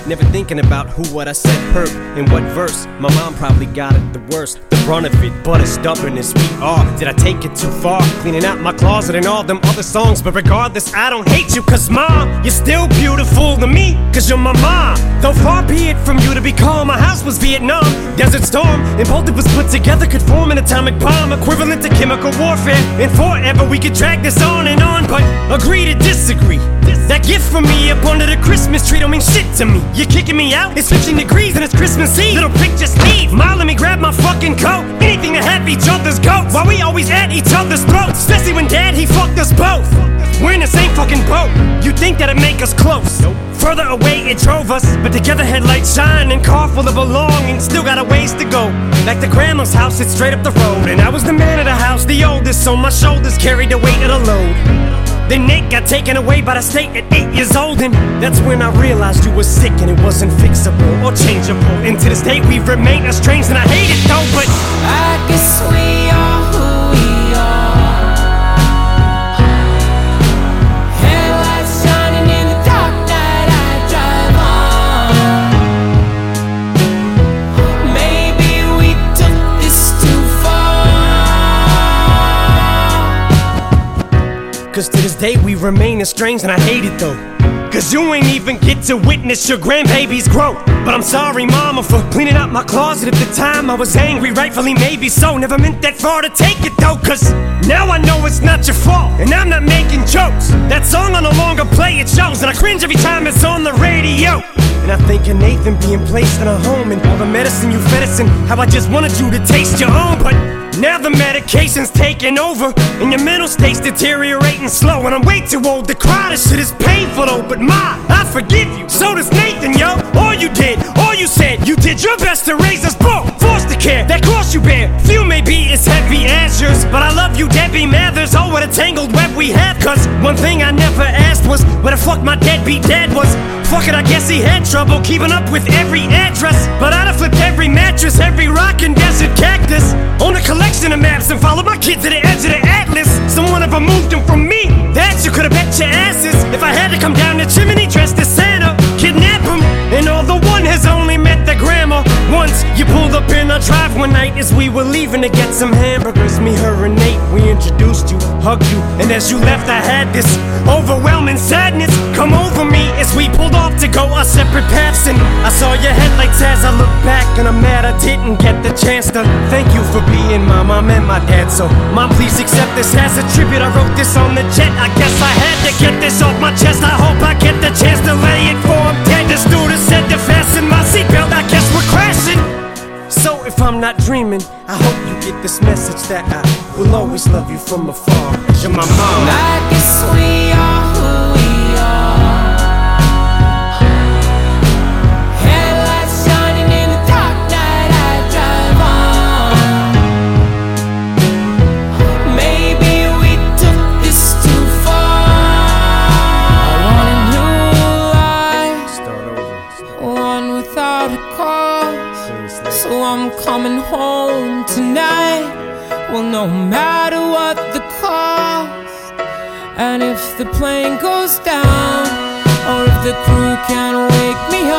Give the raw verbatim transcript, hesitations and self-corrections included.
Never thinking about who, what I said hurt, in what verse. My mom probably got it the worst, the brunt of it, but as stubborn as we are. Did I take it too far, cleaning out my closet and all them other songs? But regardless, I don't hate you, cause mom, you're still beautiful to me, cause you're my mom. Though far be it from you to be calm, my house was Vietnam, Desert Storm, and both of us put together could form an atomic bomb, equivalent to chemical warfare. And forever we could drag this on and on, but agree to disagree. That gift from me up under the Christmas tree don't mean shit to me. You're kicking me out, it's fifteen degrees and it's Christmas Eve. Little prick, just leave. Ma, let me grab my fucking coat. Anything to have each other's goats, while we always at each other's throats. Especially when dad, he fucked us both. We're in the same fucking boat. You think that'd make us close? Nope. Further away it drove us, but together headlights shine and car full of belongings. Still got a ways to go. Like the grandma's house, it's straight up the road. And I was the man of the house, the oldest, so my shoulders carried the weight of the load. Then Nate got taken away by the state at eight years old, and that's when I realized you were sick and it wasn't fixable or changeable. And to this day we remain estranged, and I hate it though, but I guess we are who we are. Headlights shining in the dark night I drive on. Maybe we took this too far. Cause to this day we remain estranged, and I hate it though. Cause you ain't even get to witness your grandbabies grow. But I'm sorry mama for cleaning out my closet. At the time I was angry, rightfully maybe so. Never meant that far to take it though, cause now I know it's not your fault, and I'm not making jokes. That song I no longer play, it shows, and I cringe every time it's on the radio. And I think of Nathan being placed in a home, and all the medicine you fed us, and how I just wanted you to taste your own. But now the medication's taking over, and your mental state's deteriorating slow. And I'm way too old to cry, this shit is painful though. But ma, I forgive you, so does Nathan, yo. All you did, all you said, you did your best to raise us both. Forced to care, that cross you bear, few may be as heavy as yours. But I love you, Debbie Mathers, oh what a tangled web we have. Cause one thing I never asked was where the fuck my deadbeat dad was. Fuck it, I guess he had trouble keeping up with every address. But I'd have flipped every mattress, every rock and desert cactus, own a collection of maps and followed my kid to the edge of the atlas. Someone ever moved him from me, that you could've bet your asses. If I had to come down the chimney dressed as Santa, kidnap him. And although one has only met the grandma once, you pulled up in our drive one night as we were leaving to get some hamburgers. Me, her, and Nate, we introduced you, hugged you, and as you left I had this overwhelming sadness come over me as we pulled off to go our separate paths. And I saw your headlights as I looked back, and I'm mad I didn't get the chance to thank you for being my mom and my dad. So mom, please accept this as a tribute. I wrote this on the jet, I guess I had to get this off my chest. I hope I get the chance to lay it for him dead. The stewardess said to fasten my seatbelt, I guess we're crashing. So if I'm not dreaming, I hope you get this message that I will always love you from afar. You're my mom. I guess we are who we are. Headlights shining in the dark night I drive on. Maybe we took this too far. I want a new life, one without a cause. So I'm coming home tonight. Well, no matter what the cost, and if the plane goes down, or if the crew can't wake me up,